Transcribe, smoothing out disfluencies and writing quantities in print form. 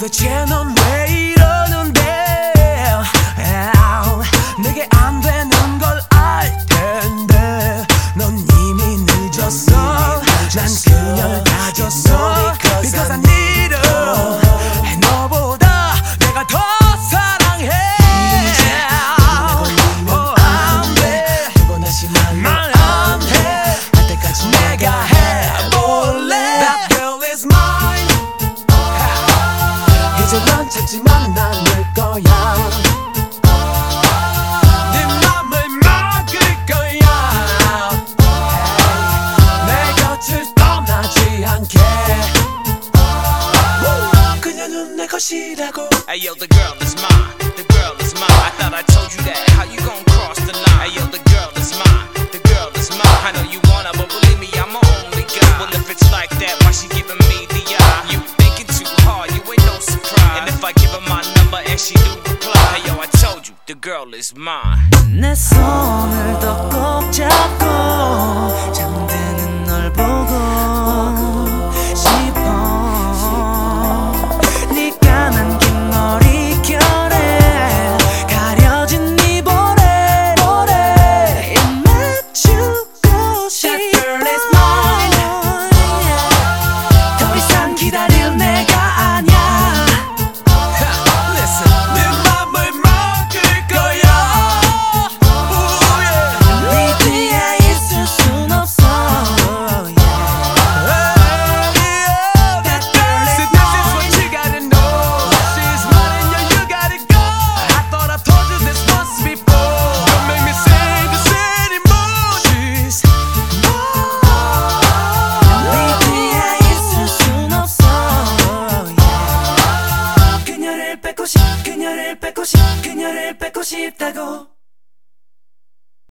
도대체 넌 왜 이러는데 내게 안 되는 걸 알 텐데 넌 이미 늦었어 난 그녀를 가졌어 Because I need her 너보다 내가 더 사랑해 말 안 해 내가 해볼래 That girl is mine 이제 넌 찾지만 난 늘 거야 네 맘을 막을 거야 내 곁을 떠나지 않게 그녀는 내 것이라고 Hey yo, the girl is mine. The girl is mine. I thought I told you that. How you gon' cross the line? Hey yo, the girl is mine. The girl is mine. I know you wanna, but believe me, I'm a only guy. Well, if it's like that, why she giving me the eye? You thinking too hard, you ain't no surprise. And if I give her my number and she do reply, hey yo, I told you, the girl is mine. 내 손을 더 꼭 잡고 잠드는 널 보고 싶어 네가 남긴 머리결에 가려진 네 볼에 맞추고 싶어 That girl is mine 더 이상 기다릴 내가 아냐 Listen 내 맘을 막을 거야 네 뒤에 있을 순 없어 That girl is mine This is what you gotta know She's mine and you gotta go I thought I told you this once before Don't make me say this anymore She's 네 뒤에 있을 순 없어 그녀를 뺏고 싶다고